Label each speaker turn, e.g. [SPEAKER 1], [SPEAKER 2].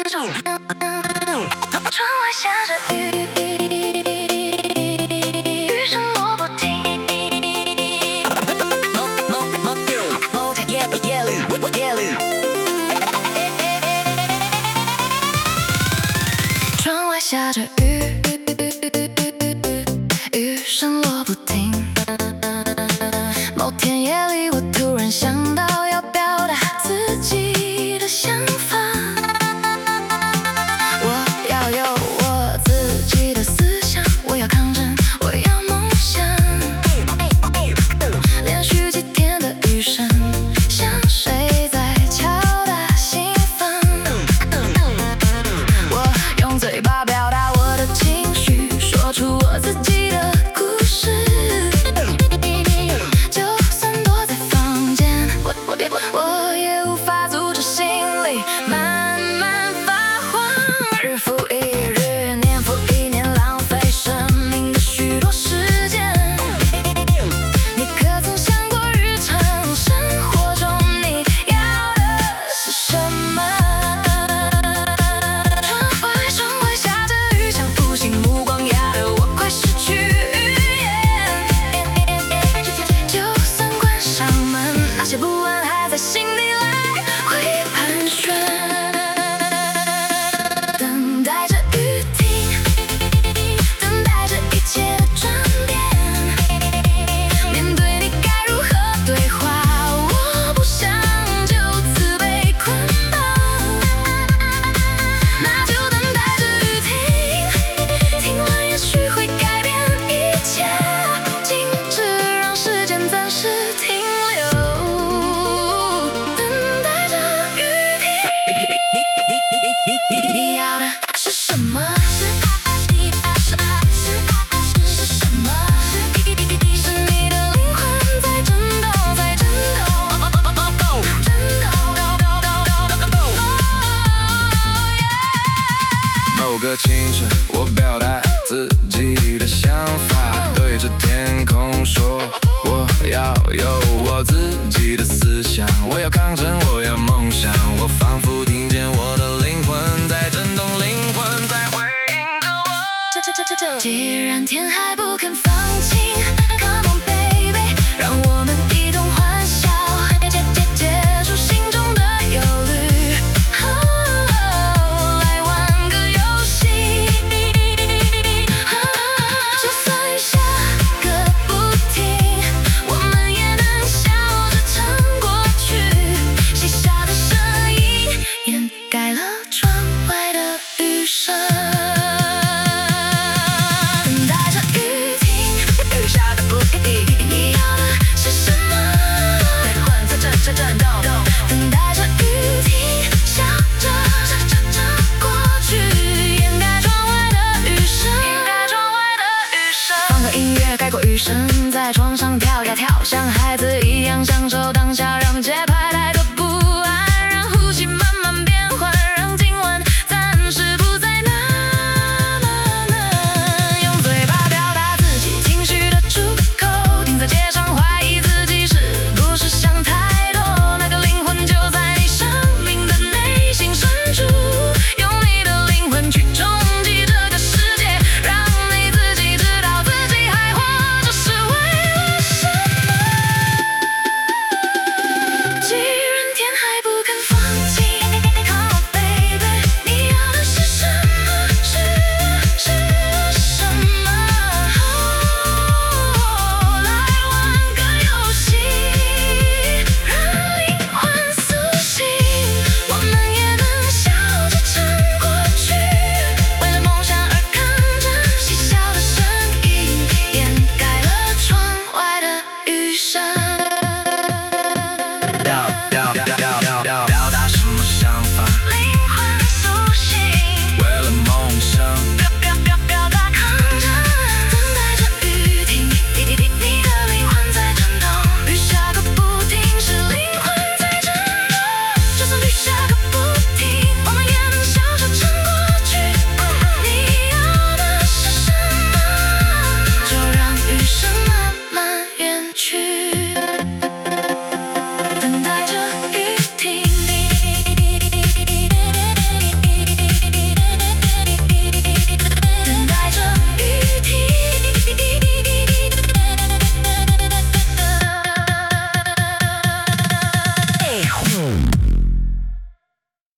[SPEAKER 1] 窗外下着雨，雨声落不停。某天夜里，窗外下着雨，雨声落不停。某天夜里，我突然想到要表达自己的想法。我要有我自己的思想，我要抗争，我要梦想。连续几天的雨声，像谁在敲打心房。我用嘴巴表达我的情绪，说出我自己的故事。就算躲在房间，我也无法阻止心里慢慢发慌。日复一日，年复一年，浪费生命的许多时间。你可曾想过，日常生活中你要的是什么？窗外下着雨，像负心目光压得我快失去语言。就算关上门，那些不安还在心里来回盘旋。等待着雨停，等待着一切的转变。面对你该如何对话？我不想就此被捆绑。那就等待着雨停，停完也许会改变一切，静止让时间暂时停留。等待着雨停，你要的是什么？是什么？是你的灵魂在震动，在震动，震动。
[SPEAKER 2] 某个清晨，我表达自己的想法，对着天空说，我要有我自己的思想，我要抗争，我要梦想，我仿佛